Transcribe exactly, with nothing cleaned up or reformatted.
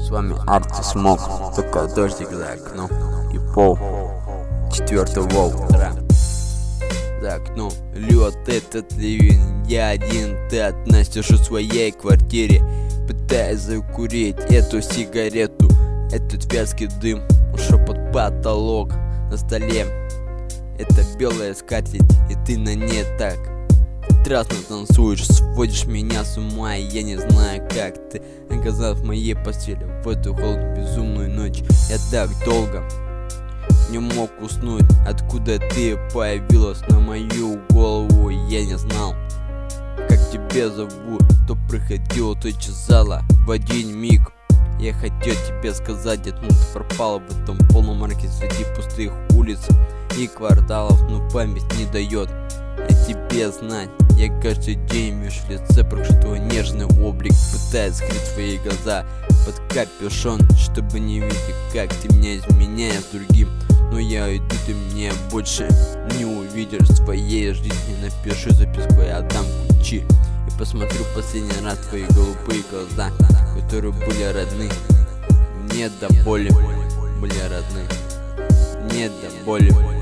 С вами Арти Смок, только дождик за окном и пол четвертого утра. За окном лед этот ливень, я один, ты одна сижу в своей квартире, пытаясь закурить эту сигарету. Этот вязкий дым ушел под потолок. На столе это белая скатерть, и ты на ней так страстно танцуешь, сводишь меня с ума. И я не знаю, как ты оказалась в моей постели в эту холодную безумную ночь. Я так долго не мог уснуть. Откуда ты появилась на мою голову, я не знал, как тебя зовут. То приходила, то исчезала в один миг. Я хотел тебе сказать, но ты пропала в этом полном мраке среди пустых улиц и кварталов, но память не дает о тебе знать. Я каждый день вижу в лице прохожу твой нежный облик, пытаясь скрыть свои глаза под капюшон, чтобы не видеть, как ты меня изменяешь другим. Но я уйду, ты меня больше не увидишь в своей жизни. Напишу записку, я отдам ключи и посмотрю последний раз твои голубые глаза, которые были родны мне до боли, были родны мне до боли.